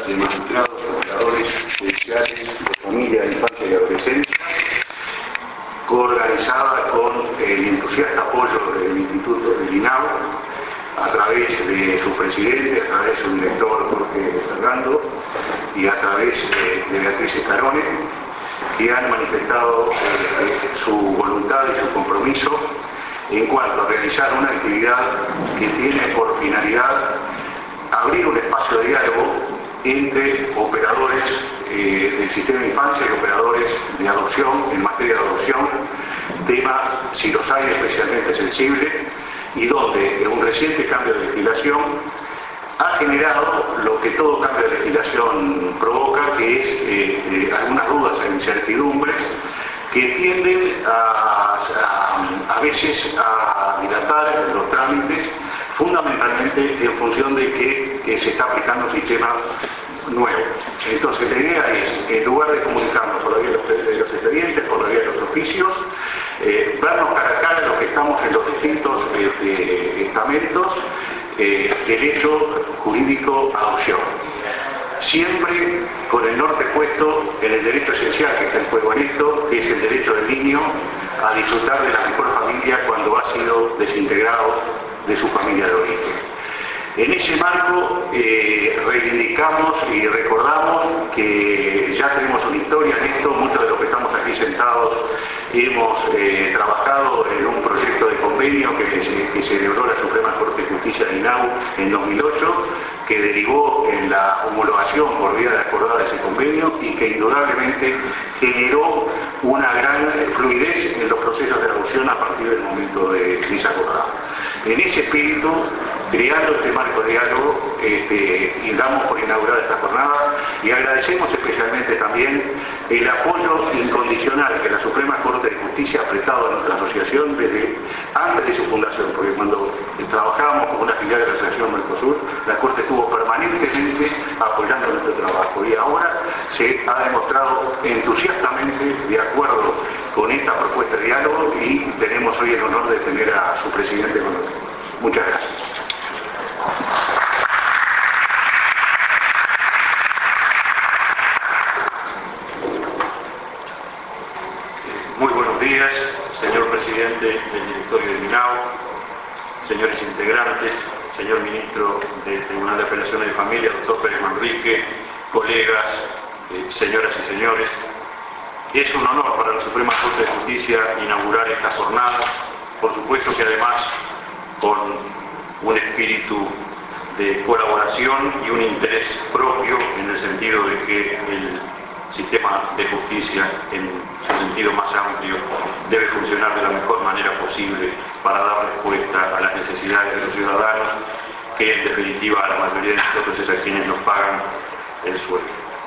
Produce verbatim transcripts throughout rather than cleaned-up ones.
de magistrados, operadores judiciales, de familia, infancia y adolescencia, coorganizada con el entusiasta apoyo del Instituto del INAU, a través de su presidente, a través de su director Jorge Fernando y a través de, de Beatriz Escarone, que han manifestado eh, su voluntad y su compromiso en cuanto a realizar una actividad que tiene por finalidad abrir un espacio de diálogo entre operadores eh, del sistema de infancia y operadores de adopción en materia de adopción, tema, si los hay, especialmente sensible, y donde un reciente cambio de legislación ha generado lo que todo cambio de legislación provoca, que es eh, eh, algunas dudas e incertidumbres que tienden a, a, a veces a dilatar los trámites, fundamentalmente en función de que, que se está aplicando un sistema nuevo. Entonces la idea es, en lugar de comunicarnos por la vía de los expedientes, por la vía de los oficios, eh, vernos cara a cara los que estamos en los distintos eh, estamentos eh, del hecho jurídico adopción. Siempre con el norte puesto en el derecho esencial que está en juego en esto, que es el derecho del niño a disfrutar de la mejor familia cuando ha sido desintegrado de su familia de origen. En ese marco eh, reivindicamos y recordamos que ya tenemos una historia en esto. Muchos de los que estamos aquí sentados hemos eh, trabajado en un proyecto de convenio que, se, que celebró la Suprema Corte de Justicia de INAU en dos mil ocho, que derivó en la homologación por vía de acordada de ese convenio y que indudablemente generó una gran fluidez en los procesos de adopción a partir del momento de, de esa acordada. En ese espíritu, creando este marco de diálogo, este, y damos por inaugurada esta jornada y agradecemos especialmente también el apoyo incondicional que la Suprema Corte de Justicia ha prestado a nuestra asociación desde antes de su fundación, porque cuando trabajábamos como una filial de la Asociación Mercosur, la Corte estuvo permanentemente apoyando nuestro trabajo y ahora se ha demostrado entusiastamente de acuerdo con esta propuesta de diálogo y tenemos hoy el honor de tener a su presidente con nosotros. Muchas gracias. Muy buenos días, señor presidente del directorio del INAU, señores integrantes, señor ministro del Tribunal de Apelaciones de Familia, doctor Pérez Manrique, colegas, eh, señoras y señores. Es un honor para la Suprema Corte de Justicia inaugurar esta jornada, por supuesto que además con un espíritu de colaboración y un interés propio en el sentido de que el sistema de justicia en su sentido más amplio debe funcionar de la mejor manera posible para dar respuesta a las necesidades de los ciudadanos, que en definitiva a la mayoría de nosotros es a quienes nos pagan el sueldo.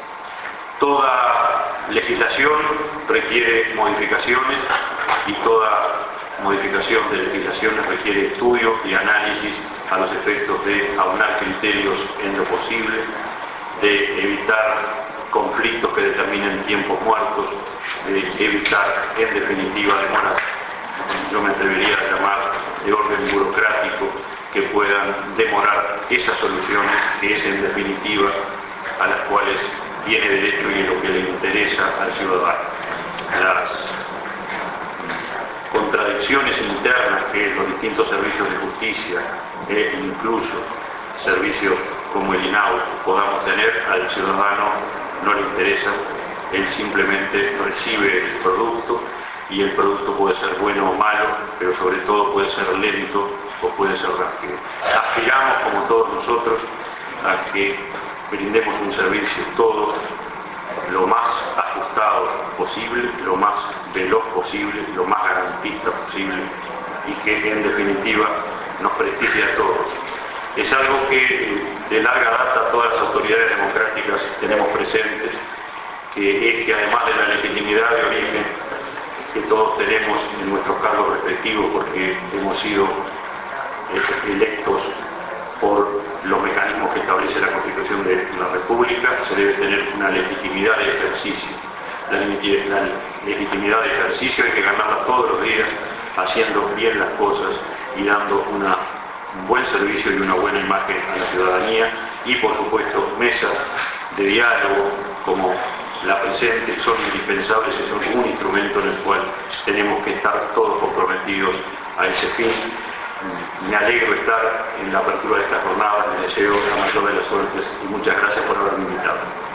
Toda legislación requiere modificaciones y toda modificación de legislaciones requiere estudio y análisis a los efectos de aunar criterios en lo posible, de evitar conflictos que determinen tiempos muertos, de evitar en definitiva demoras, yo me atrevería a llamar de orden burocrático, que puedan demorar esas soluciones que es en definitiva a las cuales tiene derecho y es lo que le interesa al ciudadano. Las contradicciones internas que los distintos servicios de justicia e incluso servicios como el INAU podamos tener, al ciudadano no le interesa, él simplemente recibe el producto y el producto puede ser bueno o malo, pero sobre todo puede ser lento o puede ser rápido. Aspiramos, como todos nosotros, a que brindemos un servicio todos lo más ajustado posible, lo más veloz posible, lo más garantista posible y que en definitiva nos prestigie a todos. Es algo que de larga data todas las autoridades democráticas tenemos presentes, que es que además de la legitimidad de origen que todos tenemos en nuestros cargos respectivos porque hemos sido electos por los mecanismos que establece la Constitución de la República, se debe tener una legitimidad de ejercicio. La, la legitimidad de ejercicio hay que ganarla todos los días, haciendo bien las cosas y dando una, un buen servicio y una buena imagen a la ciudadanía y, por supuesto, mesas de diálogo como la presente son indispensables y son un instrumento en el cual tenemos que estar todos comprometidos a ese fin. Me alegro estar en la apertura de esta jornada, les deseo la mayor de las suertes y muchas gracias por haberme invitado.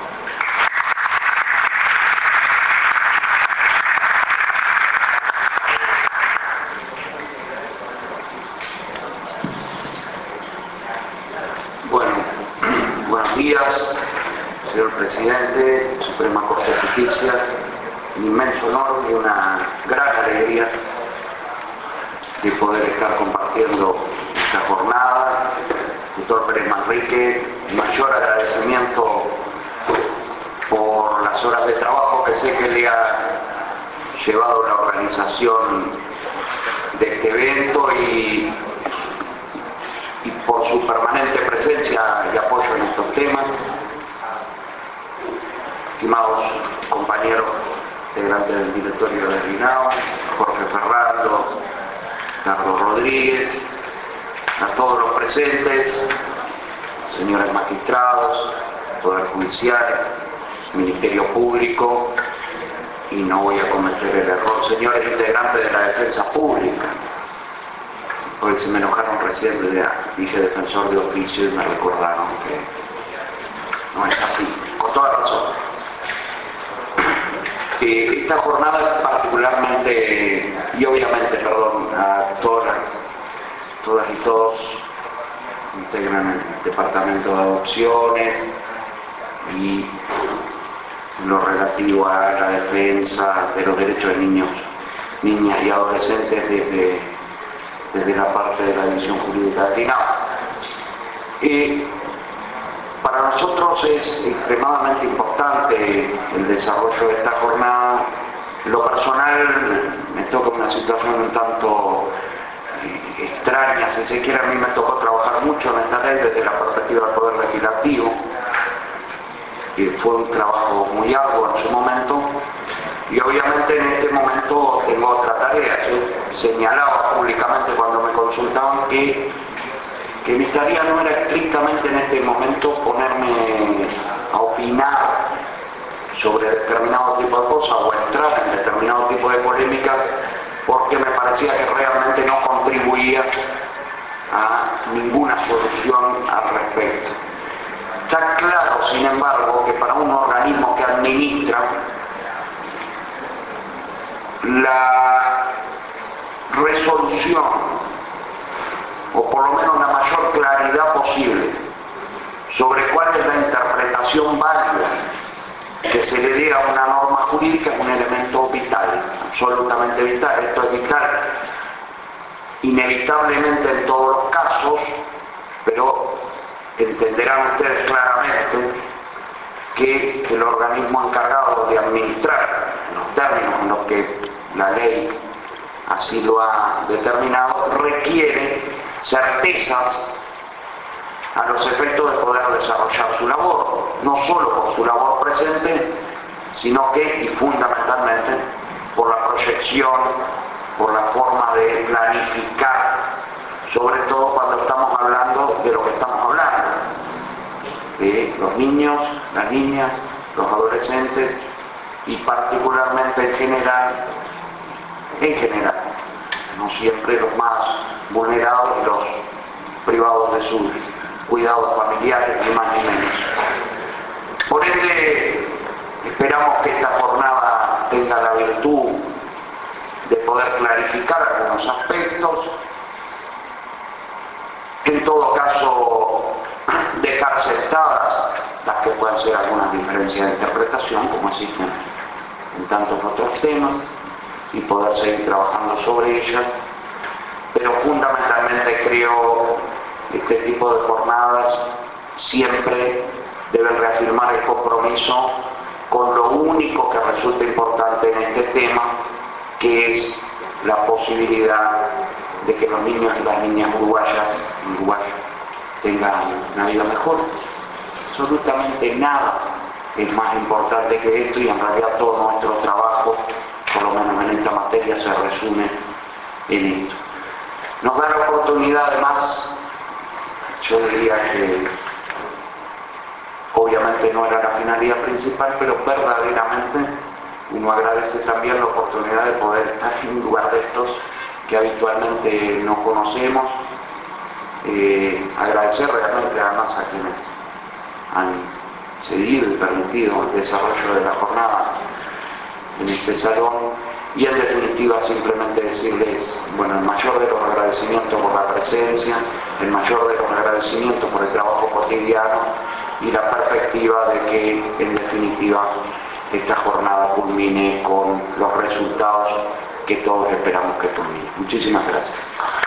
Bueno, buenos días, señor Presidente, Suprema Corte de Justicia. Un inmenso honor y una gran alegría de poder estar compartiendo esta jornada. Doctor Pérez Manrique, mayor agradecimiento por las horas de trabajo que sé que le ha llevado la organización de este evento y, y por su permanente presencia y apoyo en estos temas. Estimados compañeros integrantes del directorio del RINAO, Jorge Ferrando, Carlos Rodríguez, a todos los presentes, señores magistrados, Poder Judicial, Ministerio Público, y no voy a cometer el error, señores integrantes de la Defensa Pública, porque se me enojaron recién, ya dije defensor de oficio y me recordaron que no es así, con toda razón. Eh, esta jornada particularmente, y obviamente, perdón, a todas, todas y todos integran el Departamento de Adopciones y lo relativo a la defensa de los derechos de niños, niñas y adolescentes desde, desde la parte de la División Jurídica del RINAO. Eh, Para nosotros es extremadamente importante el desarrollo de esta jornada. En lo personal me toca una situación un tanto eh, extraña, si se quiere. A mí me tocó trabajar mucho en esta ley desde la perspectiva del Poder Legislativo. Y fue un trabajo muy arduo en su momento. Y obviamente en este momento tengo otra tarea. Yo señalaba públicamente cuando me consultaban que que mi tarea no era estrictamente en este momento ponerme a opinar sobre determinado tipo de cosas o entrar en determinado tipo de polémicas, porque me parecía que realmente no contribuía a ninguna solución al respecto. Está claro, sin embargo, que para un organismo que administra, la resolución, o por lo menos la mayor claridad posible sobre cuál es la interpretación válida que se le dé a una norma jurídica, es un elemento vital, absolutamente vital. Esto es vital inevitablemente en todos los casos, pero entenderán ustedes claramente que el organismo encargado de administrar en los términos en los que la ley así lo ha determinado, requiere certezas a los efectos de poder desarrollar su labor, no solo por su labor presente, sino que, y fundamentalmente, por la proyección, por la forma de planificar, sobre todo cuando estamos hablando de lo que estamos hablando, de los niños, las niñas, los adolescentes y particularmente en general, en general, no siempre los más vulnerados y los privados de sus cuidados familiares, ni más ni menos. Por ende, esperamos que esta jornada tenga la virtud de poder clarificar algunos aspectos, en todo caso dejar sentadas las que puedan ser algunas diferencias de interpretación, como existen en tantos otros temas, y poder seguir trabajando sobre ellas, pero fundamentalmente creo que este tipo de jornadas siempre deben reafirmar el compromiso con lo único que resulta importante en este tema, que es la posibilidad de que los niños y las niñas uruguayas, uruguayas tengan una vida mejor. Absolutamente nada es más importante que esto, y en realidad todo nuestro trabajo, por lo menos en esta materia, se resume en esto. Nos da la oportunidad, además, yo diría que obviamente no era la finalidad principal, pero verdaderamente uno agradece también la oportunidad de poder estar en un lugar de estos que habitualmente no conocemos. Eh, agradecer realmente además a quienes han seguido y permitido el desarrollo de la jornada en este salón, y en definitiva simplemente decirles, bueno, el mayor de los agradecimientos por la presencia, el mayor de los agradecimientos por el trabajo cotidiano y la perspectiva de que en definitiva esta jornada culmine con los resultados que todos esperamos que culmine. Muchísimas gracias.